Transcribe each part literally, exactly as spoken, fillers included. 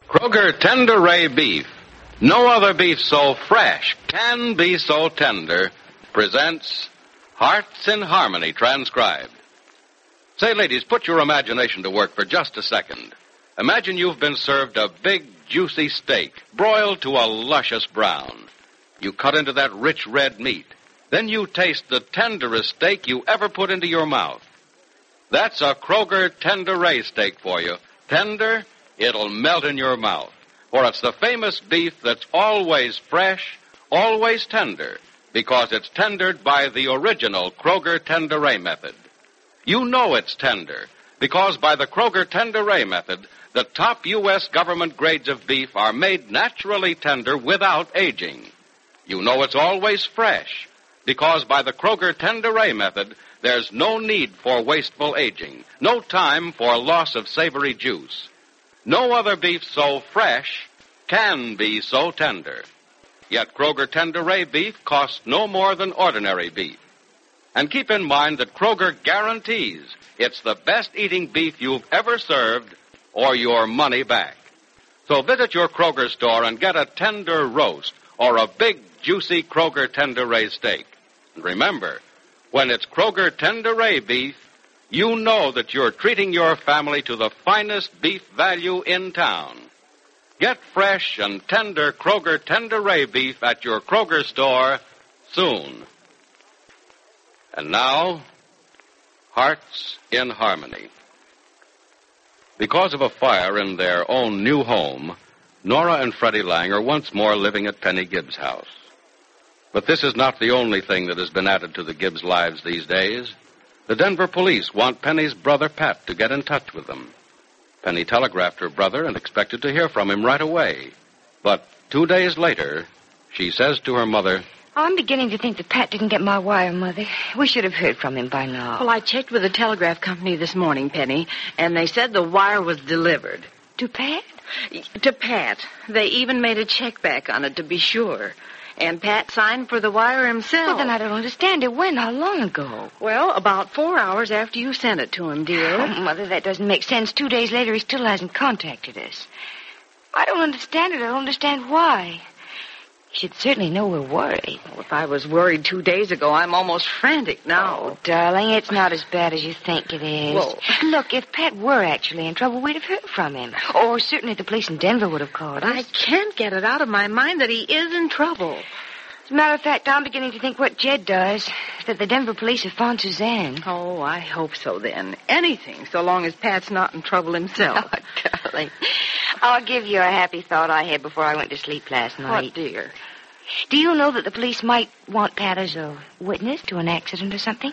Kroger Tender Ray Beef. No other beef so fresh can be so tender. Presents Hearts in Harmony, transcribed. Say, ladies, put your imagination to work for just a second. Imagine you've been served a big, juicy steak, broiled to a luscious brown. You cut into that rich red meat. Then you taste the tenderest steak you ever put into your mouth. That's a Kroger Tender Ray steak for you. Tender, it'll melt in your mouth. For it's the famous beef that's always fresh, always tender, because it's tendered by the original Kroger Tender Ray method. You know it's tender, because by the Kroger Tender Ray method, the top U S government grades of beef are made naturally tender without aging. You know it's always fresh, because by the Kroger Tender Ray method, there's no need for wasteful aging, no time for loss of savory juice. No other beef so fresh can be so tender. Yet Kroger Tender Ray beef costs no more than ordinary beef. And keep in mind that Kroger guarantees it's the best eating beef you've ever served or your money back. So visit your Kroger store and get a tender roast or a big, juicy Kroger Tender Ray steak. And remember, when it's Kroger Tender Ray beef, you know that you're treating your family to the finest beef value in town. Get fresh and tender Kroger Tender Ray beef at your Kroger store soon. And now, Hearts in Harmony. Because of a fire in their own new home, Nora and Freddie Lang are once more living at Penny Gibbs' house. But this is not the only thing that has been added to the Gibbs lives these days. The Denver police want Penny's brother, Pat, to get in touch with them. Penny telegraphed her brother and expected to hear from him right away. But two days later, she says to her mother, I'm beginning to think that Pat didn't get my wire, Mother. We should have heard from him by now. Well, I checked with the telegraph company this morning, Penny, and they said the wire was delivered. To Pat? To Pat. They even made a check back on it to be sure. And Pat signed for the wire himself. Well, then I don't understand it. When? How long ago? Well, about four hours after you sent it to him, dear. Oh, Mother, that doesn't make sense. Two days later, he still hasn't contacted us. I don't understand it. I don't understand why. He should certainly know we're worried. Well, if I was worried two days ago, I'm almost frantic now. Oh, darling, it's not as bad as you think it is. Well, look, if Pat were actually in trouble, we'd have heard from him. Or certainly the police in Denver would have called us. I can't get it out of my mind that he is in trouble. As a matter of fact, I'm beginning to think what Jed does, that the Denver police have found Suzanne. Oh, I hope so, then. Anything, so long as Pat's not in trouble himself. Oh, darling. I'll give you a happy thought I had before I went to sleep last night. What, dear? Do you know that the police might want Pat as a witness to an accident or something?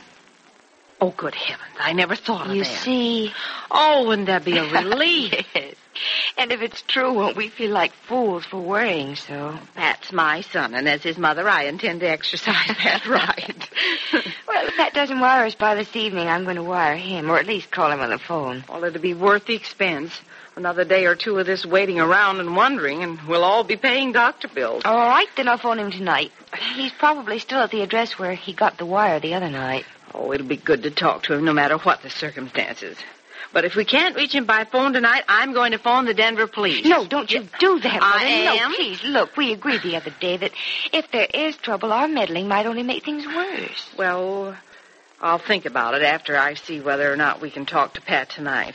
Oh, good heavens. I never thought of you that. You see... Oh, wouldn't that be a relief? Yes. And if it's true, won't we feel like fools for worrying so? Pat's my son, and as his mother, I intend to exercise that right. Well, if Pat doesn't wire us by this evening, I'm going to wire him, or at least call him on the phone. Well, it'll be worth the expense. Another day or two of this waiting around and wondering, and we'll all be paying doctor bills. All right, then I'll phone him tonight. He's probably still at the address where he got the wire the other night. Oh, it'll be good to talk to him no matter what the circumstances. But if we can't reach him by phone tonight, I'm going to phone the Denver police. No, don't you do that, Mother. I am? No, please, look, we agreed the other day that if there is trouble, our meddling might only make things worse. Well, I'll think about it after I see whether or not we can talk to Pat tonight.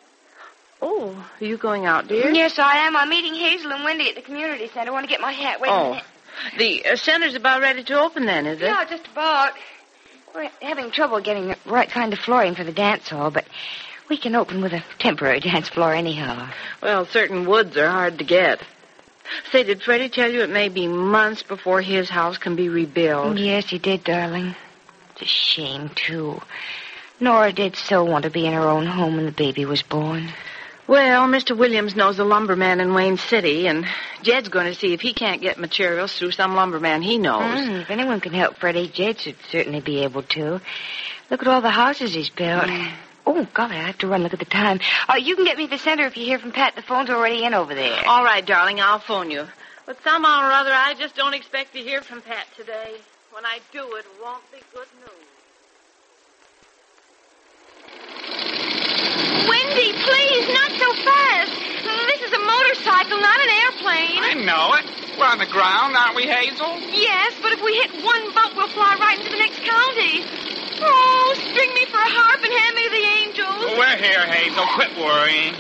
Oh, are you going out, dear? Yes, I am. I'm meeting Hazel and Wendy at the community center. I want to get my hat. Wait oh. a minute. The uh, center's about ready to open then, is it? Yeah, just about. We're having trouble getting the right kind of flooring for the dance hall, but we can open with a temporary dance floor anyhow. Well, certain woods are hard to get. Say, did Freddie tell you it may be months before his house can be rebuilt? Yes, he did, darling. It's a shame, too. Nora did so want to be in her own home when the baby was born. Well, Mister Williams knows a lumberman in Wayne City, and Jed's going to see if he can't get materials through some lumberman he knows. Mm, if anyone can help Freddie, Jed should certainly be able to. Look at all the houses he's built. Mm. Oh, golly, I have to run. Look at the time. Uh, you can get me the center if you hear from Pat. The phone's already in over there. All right, darling, I'll phone you. But somehow or other, I just don't expect to hear from Pat today. When I do, it won't be good news. Wendy, please, not so fast. This is a motorcycle, know it. We're on the ground, aren't we, Hazel? Yes, but if we hit one bump, we'll fly right into the next county. Oh, string me for a harp and hand me the angels. Well, we're here, Hazel. Quit worrying.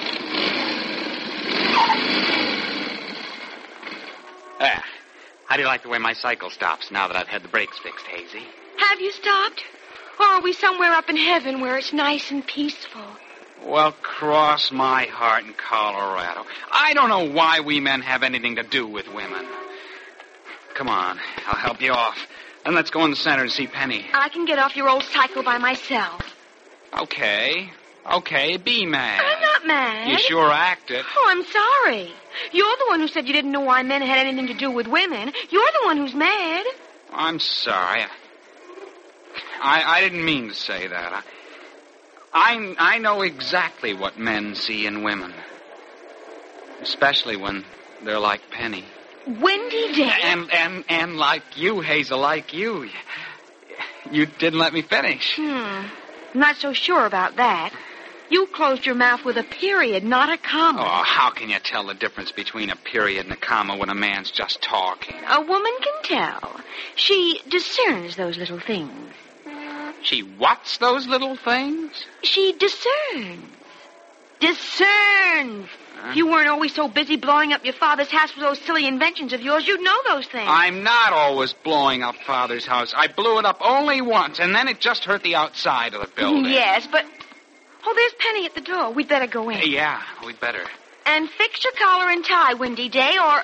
Ah, how do you like the way my cycle stops now that I've had the brakes fixed, Hazy? Have you stopped? Or are we somewhere up in heaven where it's nice and peaceful? Well, cross my heart in Colorado. I don't know why we men have anything to do with women. Come on, I'll help you off. And let's go in the center and see Penny. I can get off your old cycle by myself. Okay. Okay, be mad. I'm not mad. You sure act it. Oh, I'm sorry. You're the one who said you didn't know why men had anything to do with women. You're the one who's mad. I'm sorry. I, I didn't mean to say that. I, I, I know exactly what men see in women. Especially when they're like Penny. Wendy Day. And, and, and like you, Hazel, like you. You didn't let me finish. Hmm. Not so sure about that. You closed your mouth with a period, not a comma. Oh, how can you tell the difference between a period and a comma when a man's just talking? A woman can tell. She discerns those little things. She what's those little things? She discerns. Discerns. Huh? If you weren't always so busy blowing up your father's house with those silly inventions of yours, you'd know those things. I'm not always blowing up Father's house. I blew it up only once, and then it just hurt the outside of the building. Yes, but... Oh, there's Penny at the door. We'd better go in. Yeah, we'd better. And fix your collar and tie, Windy Day, or...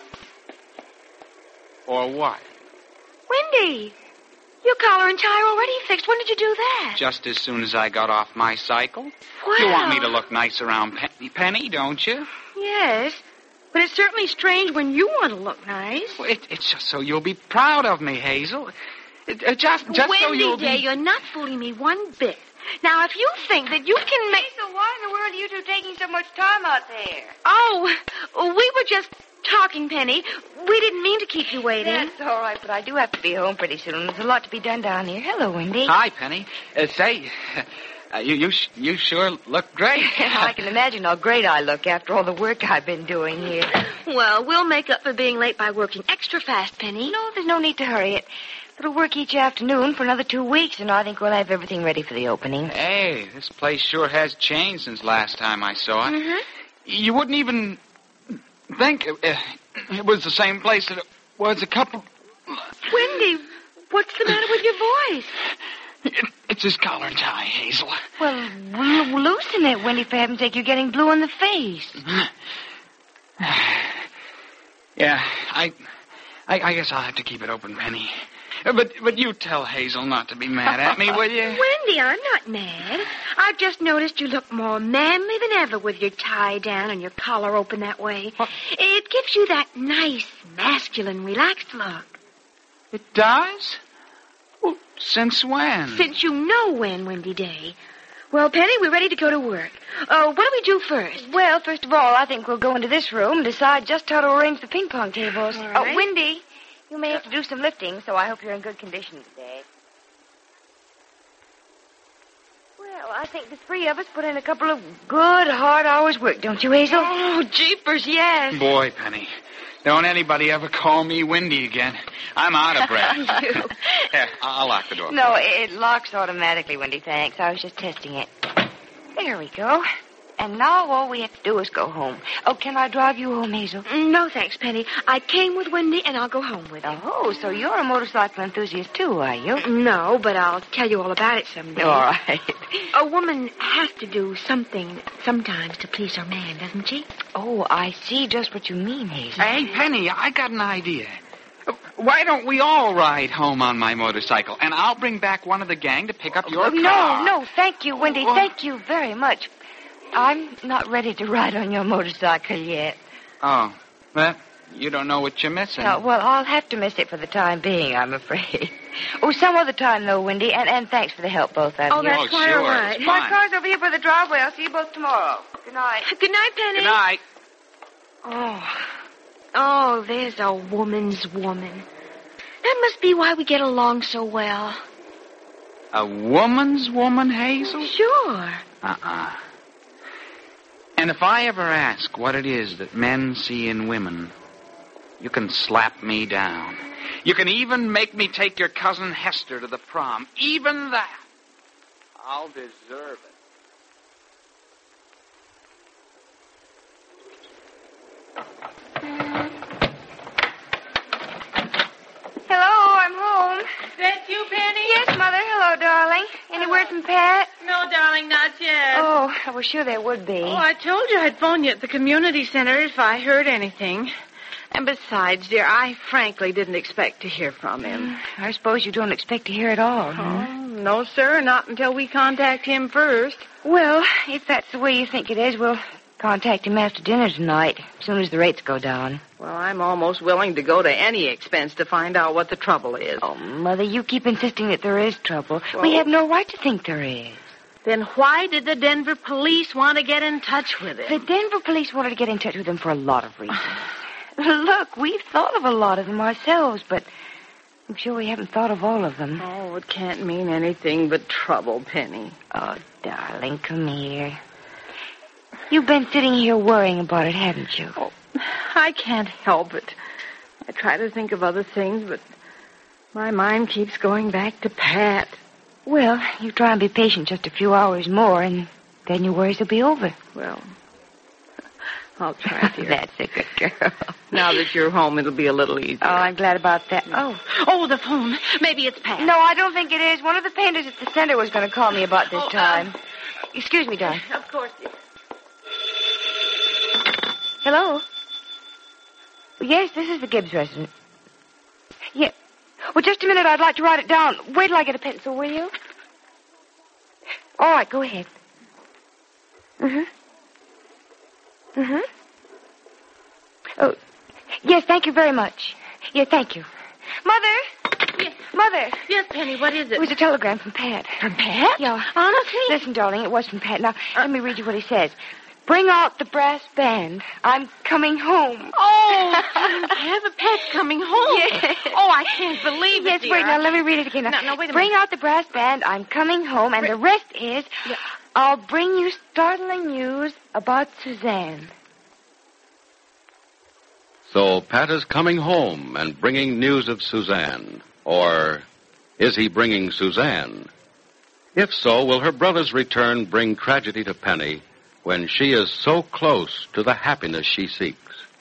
Or what? Windy, your collar and tie are already fixed. When did you do that? Just as soon as I got off my cycle. Well... You want me to look nice around Penny, Penny, don't you? Yes, but it's certainly strange when you want to look nice. Well, it, it's just so you'll be proud of me, Hazel. It, it just just Windy so you'll Day, be... you're not fooling me one bit. Now, if you think that you can make... So why in the world are you two taking so much time out there? Oh, we were just talking, Penny. We didn't mean to keep you waiting. That's all right, but I do have to be home pretty soon. There's a lot to be done down here. Hello, Wendy. Hi, Penny. Uh, say, uh, you you sh- you sure look great. I can imagine how great I look after all the work I've been doing here. Well, we'll make up for being late by working extra fast, Penny. No, there's no need to hurry it. It'll work each afternoon for another two weeks, and I think we'll have everything ready for the opening. Hey, this place sure has changed since last time I saw it. Mm-hmm. You wouldn't even think it, it was the same place that it was a couple... Wendy, what's the matter with your voice? It, it's his collar and tie, Hazel. Well, l- loosen it, Wendy, for heaven's sake. You're getting blue in the face. Yeah, I, I, I guess I'll have to keep it open, Penny. But but you tell Hazel not to be mad at me, will you? Wendy, I'm not mad. I've just noticed you look more manly than ever with your tie down and your collar open that way. What? It gives you that nice, masculine, relaxed look. It does? Well, since when? Since you know when, Windy Day. Well, Penny, we're ready to go to work. Uh, what do we do first? Well, first of all, I think we'll go into this room and decide just how to arrange the ping pong tables. All Oh, right. Wendy, you may have to do some lifting, so I hope you're in good condition today. Well, I think the three of us put in a couple of good, hard hours' work, don't you, Hazel? Oh, jeepers, yes. Boy, Penny, don't anybody ever call me Windy again. I'm out of breath. You. Here, I'll lock the door. No, it, it locks automatically, Wendy, thanks. I was just testing it. There we go. And now all we have to do is go home. Oh, can I drive you home, Hazel? No, thanks, Penny. I came with Wendy, and I'll go home with her. Oh, so you're a motorcycle enthusiast, too, are you? No, but I'll tell you all about it someday. All right. A woman has to do something sometimes to please her man, doesn't she? Oh, I see just what you mean, Hazel. Hey, Penny, I got an idea. Why don't we all ride home on my motorcycle, and I'll bring back one of the gang to pick up your Oh, car. no, no, thank you, Wendy. Oh. Thank you very much. I'm not ready to ride on your motorcycle yet. Oh, well, you don't know what you're missing. No, well, I'll have to miss it for the time being, I'm afraid. Oh, some other time, though, Wendy, and, and thanks for the help, both of Oh, you. that's Oh, quite sure, all right. it's My fine. car's over here by the driveway. I'll see you both tomorrow. Good night. Good night, Penny. Good night. Oh, oh, there's a woman's woman. That must be why we get along so well. A woman's woman, Hazel? Sure. Uh-uh. And if I ever ask what it is that men see in women, You can slap me down. You can even make me take your cousin Hester to the prom. Even that. I'll deserve it. Hello, I'm home. That you, Penny? Yes, Mother. Hello, darling. Any word from Pat? No, darling, not yet. Oh, I was sure there would be. Oh, I told you I'd phone you at the community center if I heard anything. And besides, dear, I frankly didn't expect to hear from him. I suppose you don't expect to hear at all. huh? Oh, no, sir, not until we contact him first. Well, if that's the way you think it is, we'll contact him after dinner tonight, as soon as the rates go down. Well, I'm almost willing to go to any expense to find out what the trouble is. Oh, Mother, you keep insisting that there is trouble. Well- We have no right to think there is. Then why did the Denver police want to get in touch with The him? Denver police wanted to get in touch with him for a lot of reasons. Look, we've thought of a lot of them ourselves, but I'm sure we haven't thought of all of them. Oh, it can't mean anything but trouble, Penny. Oh, darling, come here. You've been sitting here worrying about it, haven't you? Oh, I can't help it. I try to think of other things, but my mind keeps going back to Pat. Well, you try and be patient just a few hours more, and then your worries will be over. Well, I'll try, dear. That's a good girl. Now that you're home, it'll be a little easier. Oh, I'm glad about that. Oh. Oh, the phone. Maybe it's Pat. No, I don't think it is. One of the painters at the center was going to call me about this Oh, uh, time. Excuse me, darling. Of course. dear. Hello? Yes, this is the Gibbs residence. Yeah. Well, just a minute. I'd like to write it down. Wait till I get a pencil, will you? All right, go ahead. Mm-hmm. Mm-hmm. Oh, yes, thank you very much. Yeah, thank you. Mother! Yes. Mother! Yes, Penny, what is it? It was a telegram from Pat. From Pat? Yeah. Honestly? Listen, darling, it was from Pat. Now, let me read you what he says. Bring out the brass band. I'm coming home. Oh, have a Pat coming home. Yes. Oh, I can't believe it, Yes, dear. wait, now let me read it again. No, no, wait a Bring minute. out the brass band. I'm coming home. And the rest is, Yeah. I'll bring you startling news about Suzanne. So Pat is coming home and bringing news of Suzanne. Or is he bringing Suzanne? If so, will her brother's return bring tragedy to Penny when she is so close to the happiness she seeks?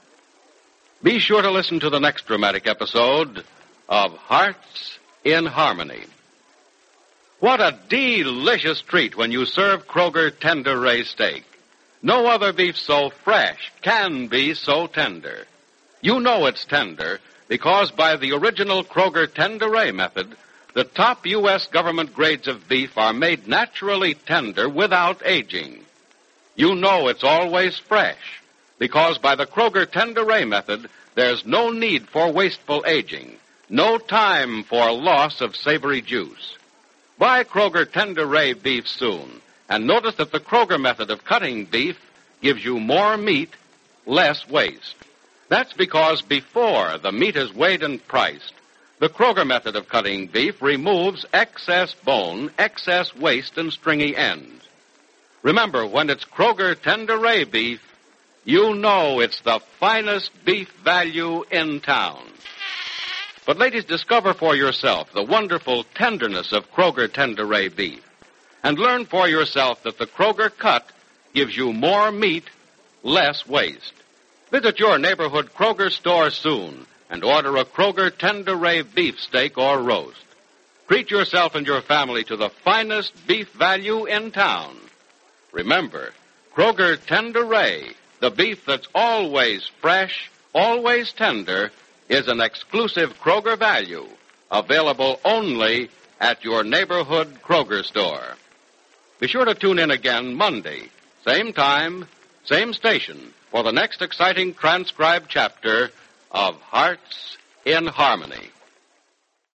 Be sure to listen to the next dramatic episode of Hearts in Harmony. What a delicious treat when you serve Kroger Tender Ray steak. No other beef so fresh can be so tender. You know it's tender because by the original Kroger Tender Ray method, the top U S government grades of beef are made naturally tender without aging. You know it's always fresh because by the Kroger Tender Ray method, there's no need for wasteful aging, no time for loss of savory juice. Buy Kroger Tender Ray beef soon, and notice that the Kroger method of cutting beef gives you more meat, less waste. That's because before the meat is weighed and priced, the Kroger method of cutting beef removes excess bone, excess waste, and stringy ends. Remember, when it's Kroger Tender Ray beef, you know it's the finest beef value in town. But ladies, discover for yourself the wonderful tenderness of Kroger Tender Ray beef. And learn for yourself that the Kroger cut gives you more meat, less waste. Visit your neighborhood Kroger store soon and order a Kroger Tender Ray beef steak or roast. Treat yourself and your family to the finest beef value in town. Remember, Kroger Tender Ray, the beef that's always fresh, always tender, is an exclusive Kroger value, available only at your neighborhood Kroger store. Be sure to tune in again Monday, same time, same station, for the next exciting transcribed chapter of Hearts in Harmony.